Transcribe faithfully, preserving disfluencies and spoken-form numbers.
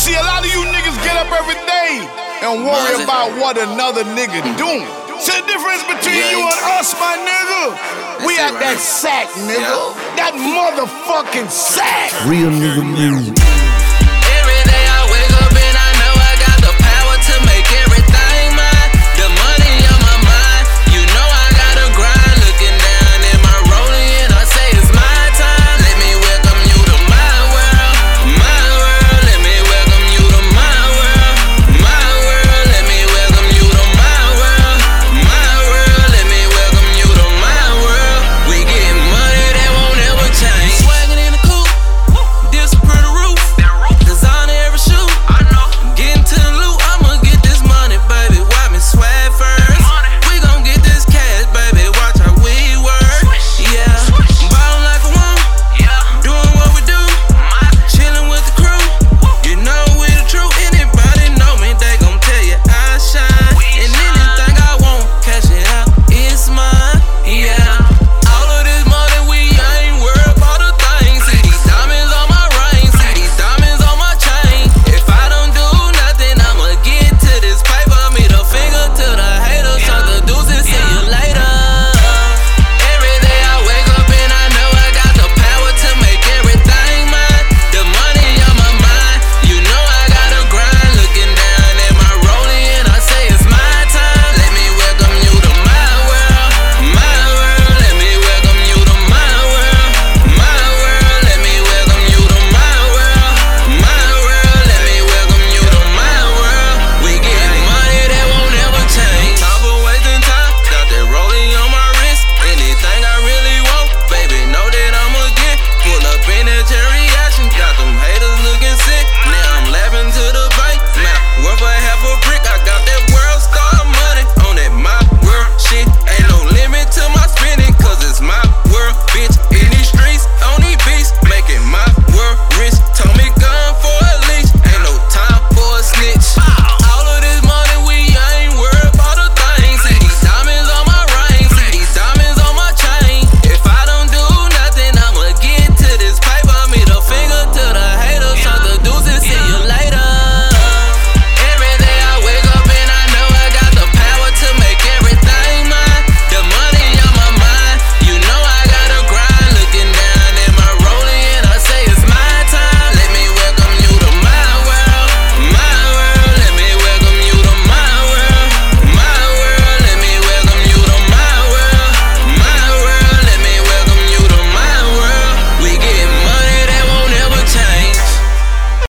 See, a lot of you niggas get up every day and worry Buzzing. about what another nigga doing. See the difference between Yeah. you and us, my nigga? We That's at it, that right? sack, nigga. Yeah. That motherfucking sack. Real nigga music.